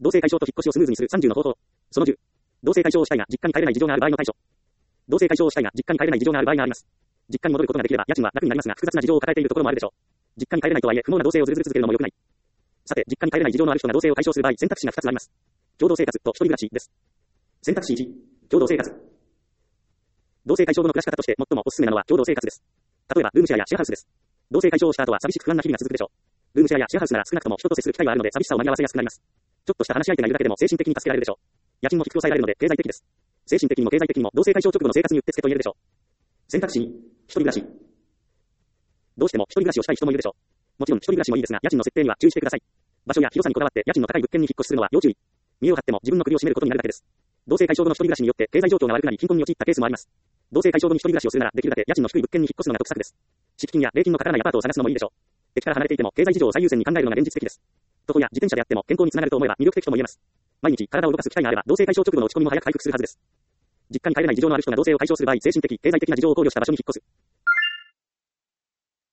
同棲解消と引っ越しをスムーズにする30の方法。その10。同棲解消をしたいが実家に帰れない事情がある場合の対処。同棲解消をしたいが実家に帰れない事情がある場合があります。実家に戻ることができれば家賃は楽になりますが複雑な事情を抱えているところもあるでしょう。実家に帰れないとはいえ不毛な同棲をずるずる続けるのも良くない。さて、実家に帰れない事情のある人が同棲を解消する場合、選択肢が2つあります。共同生活と一人暮らしです。選択肢1、共同生活。同棲解消後の暮らし方として最もおすすめなのは共同生活です。例えば、ルームシェアやシェアハウスです。同棲解消をした後は寂しく不安な日々が続くでしょう。ルームシェアやシェアハウスなら少なくとも人と接する機会があるので寂しさを紛らわせやすくなります。ちょっとした話し相手がいるだけでも精神的に助けられるでしょう。家賃も低く抑えられるので経済的です。精神的にも経済的にも同棲解消直後の生活にうってつけと言えるでしょう。選択肢2、一人暮らし。どうしても一人暮らしをしたい人もいるでしょう。もちろん一人暮らしもいいですが、家賃の設定には注意してください。場所や広さにこだわって家賃の高い物件に引っ越しするのは要注意。見栄を張っても自分の首を絞めることになるだけです。同棲解消後の一人暮らしによって経済状況が悪くなり貧困に陥ったケースもあります。同棲解消後に一人暮らしをするならできるだけ家賃の低い物件に引っ越すのが得策です。敷金や礼金のかからないアパートを探すのもいいでしょう。駅から離れていても経済事情を最優先に考えるのが現実的です。徒歩や自転車であっても健康につながると思えば魅力的とも言えます。毎日体を動かす機会があれば同棲解消直後の落ち込みも早く回復するはずです。実家に帰れない事情のある人が同棲を解消する場合、精神的、経済的な事情を考慮した場所に引っ越す。